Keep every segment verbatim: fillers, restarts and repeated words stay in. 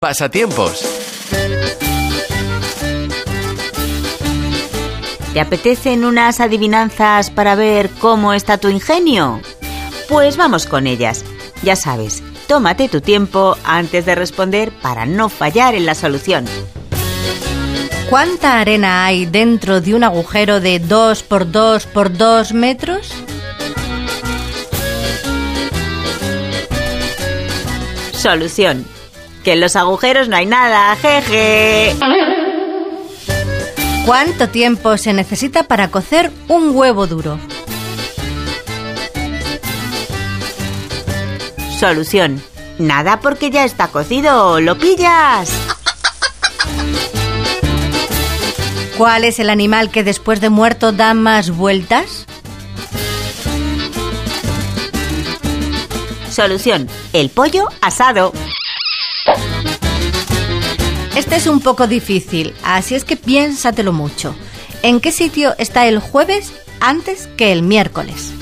Pasatiempos. ¿Te apetecen unas adivinanzas para ver cómo está tu ingenio? Pues vamos con ellas. Ya sabes, tómate tu tiempo antes de responder para no fallar en la solución. ¿Cuánta arena hay dentro de un agujero de dos por dos por dos metros? Solución. Que en los agujeros no hay nada, jeje. ¿Cuánto tiempo se necesita para cocer un huevo duro? Solución. Nada porque ya está cocido, ¿lo pillas? ¿Cuál es el animal que después de muerto da más vueltas? Solución. El pollo asado. Este es un poco difícil, así es que piénsatelo mucho. ¿En qué sitio está el jueves antes que el miércoles?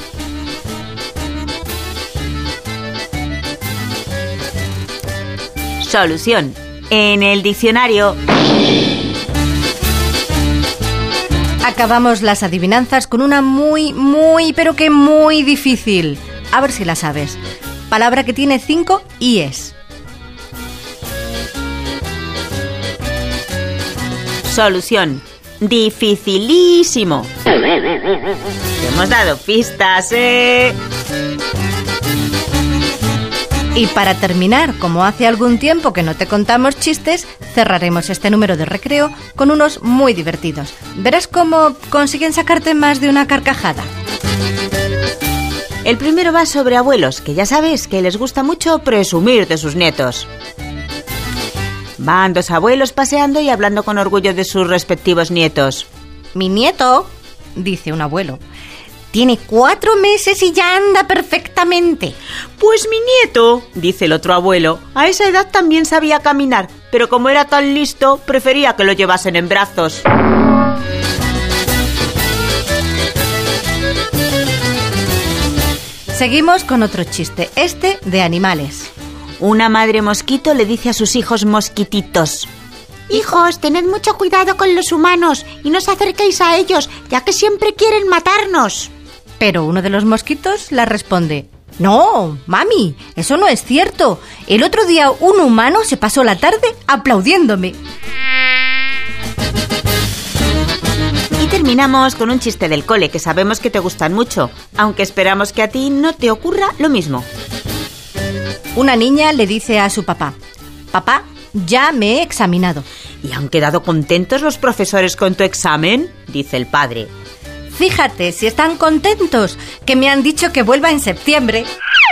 Solución. En el diccionario. Acabamos las adivinanzas con una muy, muy, pero que muy difícil. A ver si la sabes. Palabra que tiene cinco ies. Solución. Dificilísimo. Te hemos dado pistas, ¿eh? Y para terminar, como hace algún tiempo que no te contamos chistes, cerraremos este número de recreo con unos muy divertidos. Verás cómo consiguen sacarte más de una carcajada. El primero va sobre abuelos, que ya sabes que les gusta mucho presumir de sus nietos. Van dos abuelos paseando y hablando con orgullo de sus respectivos nietos. Mi nieto, dice un abuelo, tiene cuatro meses y ya anda perfectamente. Pues mi nieto, dice el otro abuelo, a esa edad también sabía caminar, pero como era tan listo, prefería que lo llevasen en brazos. Seguimos con otro chiste, este de animales. Una madre mosquito le dice a sus hijos mosquititos: hijos, tened mucho cuidado con los humanos y no os acerquéis a ellos, ya que siempre quieren matarnos. Pero uno de los mosquitos la responde: no, mami, eso no es cierto. El otro día un humano se pasó la tarde aplaudiéndome. Y terminamos con un chiste del cole que sabemos que te gustan mucho, aunque esperamos que a ti no te ocurra lo mismo. Una niña le dice a su papá: papá, ya me he examinado. ¿Y han quedado contentos los profesores con tu examen?, dice el padre. Fíjate, si están contentos, que me han dicho que vuelva en septiembre.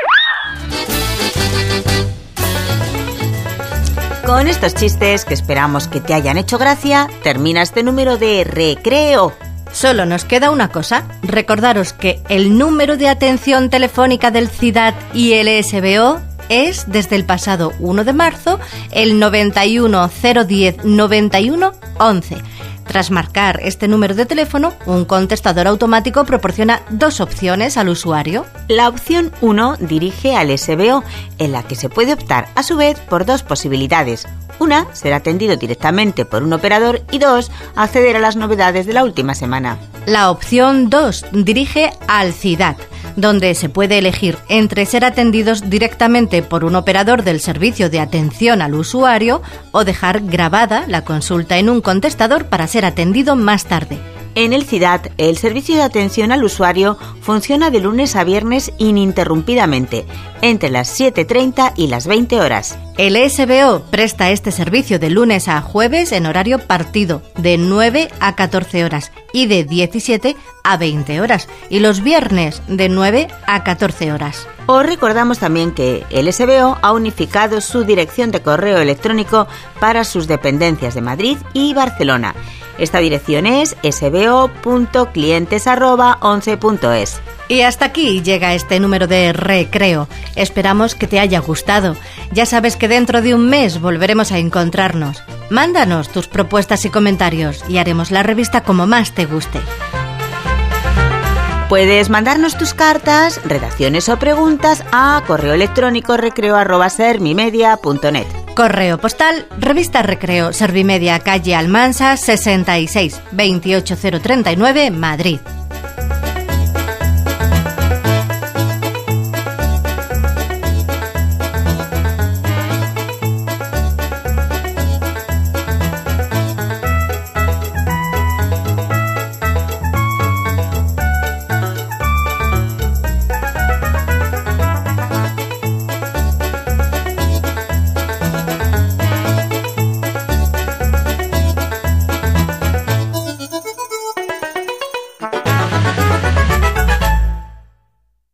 Con estos chistes, que esperamos que te hayan hecho gracia, termina este número de recreo. Solo nos queda una cosa, recordaros que el número de atención telefónica del CIDAD y el E S B O es, desde el pasado uno de marzo, el noventa y uno cero diez noventa y uno once. Tras marcar este número de teléfono, un contestador automático proporciona dos opciones al usuario. La opción uno dirige al E S B O, en la que se puede optar a su vez por dos posibilidades. Una, ser atendido directamente por un operador, y dos, acceder a las novedades de la última semana. La opción dos dirige al CIDAD, donde se puede elegir entre ser atendidos directamente por un operador del servicio de atención al usuario o dejar grabada la consulta en un contestador para ser atendido más tarde. En el CIDAD, el servicio de atención al usuario funciona de lunes a viernes ininterrumpidamente, entre las siete treinta y las veinte horas. El E S B O presta este servicio de lunes a jueves en horario partido, de nueve a catorce horas, y de diecisiete a veinte horas, y los viernes de nueve a catorce horas. Os recordamos también que el E S B O ha unificado su dirección de correo electrónico para sus dependencias de Madrid y Barcelona. Esta dirección es ese be o punto clientes arroba once punto es. Y hasta aquí llega este número de recreo. Esperamos que te haya gustado. Ya sabes que dentro de un mes volveremos a encontrarnos. Mándanos tus propuestas y comentarios y haremos la revista como más te guste. Puedes mandarnos tus cartas, redacciones o preguntas a correo electrónico recreo arroba sermimedia punto net. Correo postal, Revista Recreo, Servimedia, calle Almansa, sesenta y seis, veintiocho mil treinta y nueve, Madrid.